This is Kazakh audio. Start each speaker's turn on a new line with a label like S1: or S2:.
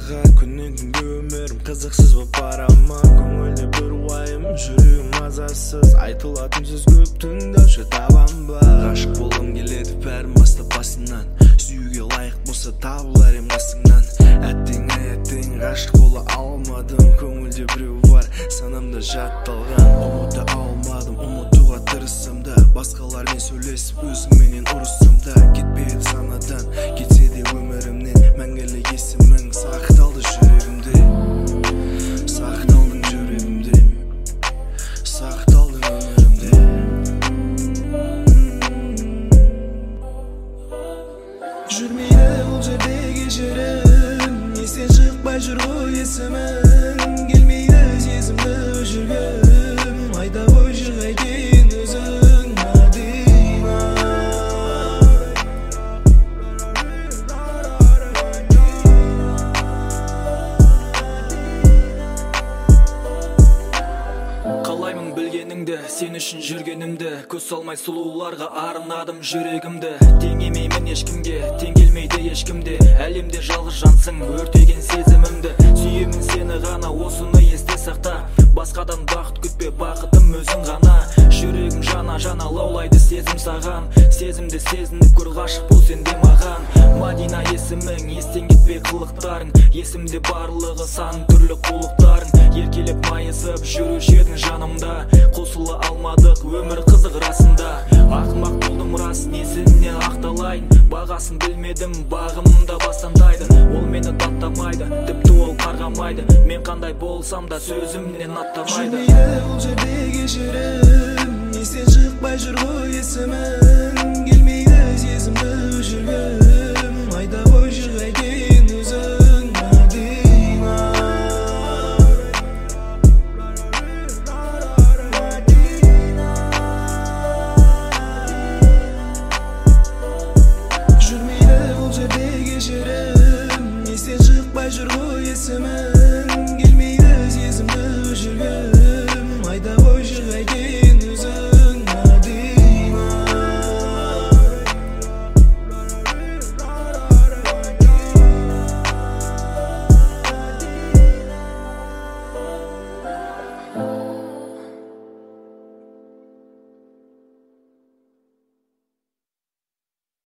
S1: Мадинаға күннен күнге өмірім қызықсыз боп барама. Көңілде бір уайым, жүрегім мазасыз. Айтылатын сөз көп, тыңдаушы табам ба? Ғашық болғым келеді бәрін бастап басынан. Сүюге лайық болса табылар ем қасыңнан. Әттең ғашық бола алмадым. Көңілде біреу бар, санамда жатталған. Ұмыта алмадым, ұмытуға тырыссам да. Басқалармен сөйлесіп өзіңменен ұрыссам да. Кетпейді санадан, кетсе де өмірімнен. Мәңгілік есімің сақталды жүрегімде. Сақталдың жүрегімде. Сақталдың өмірімде. Жүрмейді бұл жерде кешірім. Естен шықпай жүр ғой есімің. Келмейді сезімді жүргім. Айда ғой жүр қайтейін өзің Мадина.
S2: Қалаймын білгеніңді, сен үшін жүргенімді. Көз салмай сұлуларға арнадым жүрегімді. Теңемеймін ешкімге, тең келмейді ешкімде. Әлемде жалғыз жансың, өртеген сезімімді. Сүйемін сені ғана, осыны есте сақта. Басқадан бақыт күтпе, бақытым өзің ғана. Жүрегім жана лаулайды сезім саған. Сезімді сезініп көр, ғашық бол сен де маған. Мадина есімің, естен кетпей қылықтарың. Есімде барлығы сан түрлі қулықтарың. Еркелеп майысып жүруші едің жанымда. Қосыла алмадық, өмір қызық расында. Ақымақ болдым рас, несіне ақталайын. Бағасын білмедім, бағымда бастандайды. Ол мені даттамайды, тіпті ол қарғамайды. Мен қандай болсам да сөзімнен аттамайды.
S1: Жүрмейді бұл жерде кешірім. Естен шықпай жүр ғой есімің. Келмейді сезімді жүргім. Айда ғой жүр қайтейін өзің Мадина. Жүрмейді бұл жерде кешірім. Естен шықпай жүр ғой есімің. Келмейді сезімді жүргім.